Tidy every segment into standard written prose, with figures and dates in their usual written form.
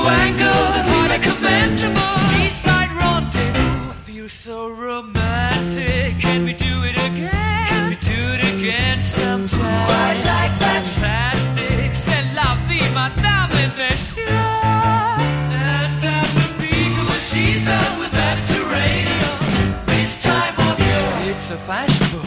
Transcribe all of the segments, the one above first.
spangled and highly commendable. Seaside rendezvous, I feel so romantic. Can we do it again? Can we do it again sometime? I'd like fantastic. C'est la vie, madame, et messieurs. And at the peak of the season with Mediterranean, this time of year, it's so fashionable.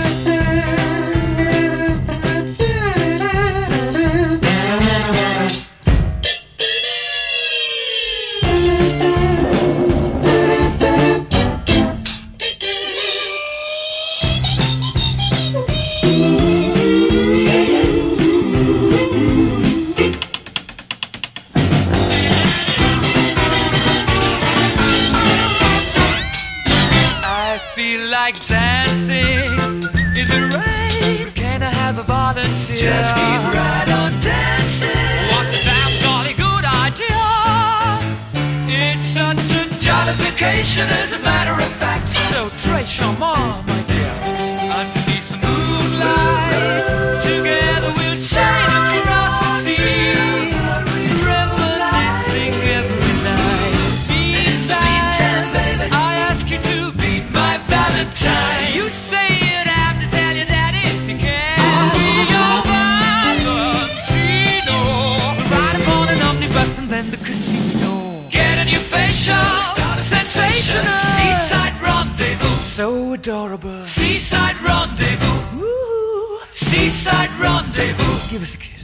I feel like dancing in the rain. Can I have a volunteer? Just keep right on dancing. What a damn jolly good idea. It's such a jollification, as a matter of fact. So très charmant, my dear. Underneath the moonlight, together we'll sail across the sea, reminiscing every night. Meantime, baby, I ask you to be my Valentine. You say you'd have to tell your daddy if you can. I'll be your Valentino. Ride upon an omnibus and then the casino. Get a new facial, start a sensation. Seaside rendezvous, so adorable. Seaside rendezvous, ooh. Seaside rendezvous. Give us a kiss.